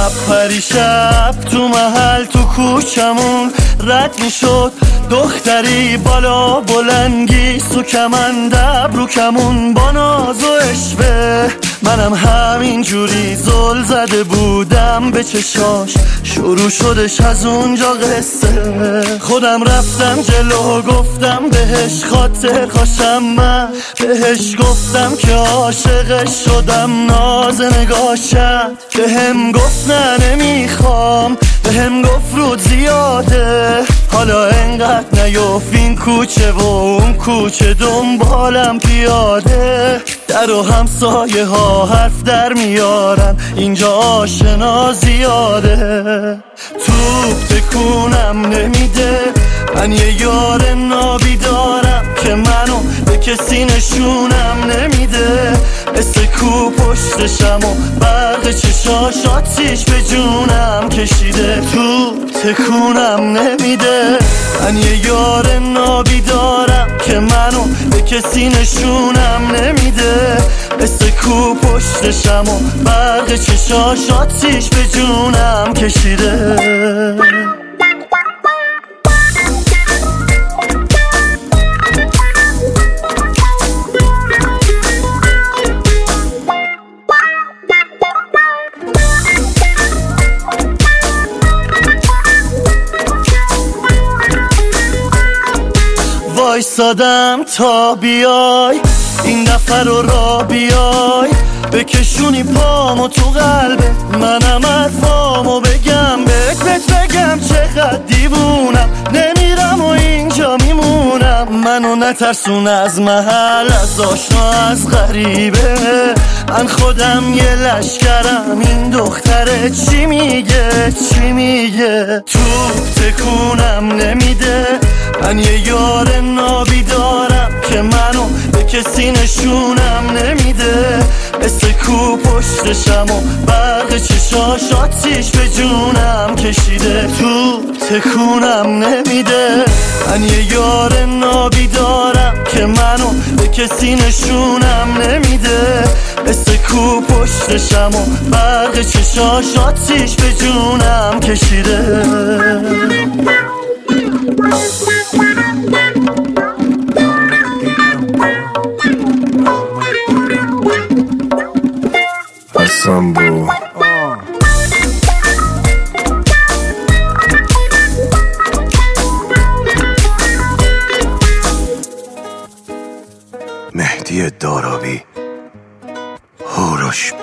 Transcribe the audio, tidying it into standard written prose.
پریشب تو محل تو کوچمون رد میشد دختری بالا بلنگی سو کمند ابرو کمون با ناز و اشوه. منم همین جوری زل زده بودم به چشاش، شروع شدش از اونجا قصه. خودم رفتم جلو گفتم بهش خاطر خوشم، من بهش گفتم که عاشقش شدم، ناز نگاشم بهم گفت نه نمیخوام، بهم گفت رود زیاده، حالا انقدر نیفت این کوچه و اون کوچه دنبالم پیاده. در و همسایه ها حرف در میارن اینجا آشنا زیاده. توپ تکونم نمیده، من یه یار نابی دارم که منو به کسی نشونم نمیده. مثل کو پشتشم و برق چشاش آتیش به جونم کشیده. توپ تکونم نمیده، من یه یار نابی دارم که منو به کسی نشونم نمیده. مثل کو پشتشم و برق چشاش آتیش به جونم کشیده. وایسادم تا بیای این دفعه رو را بیای، بکشونی پامو تو قلبه منم حرفامو بگم بهت بگم چقدر دیوونم، نمیرم و اینجا میمونم. منو نترسون از محل، از آشنا، از غریبه، من خودم یه لشکرم. این دختره چی میگه چی میگه؟ توپ تکونم نمیده، من یه یار نابی دارم که منو به کسی نشونم نمیده. مثل کو پشتشم و برق چشاش آتیش به جونم کشیده. توپ تکونم نمیده، من یه یار نابی دارم که منو به کسی نشونم نمیده. مثل کو پشتشم و برق چشاش آتیش به جونم کشیده. Sambo مهدی دارابی هوروش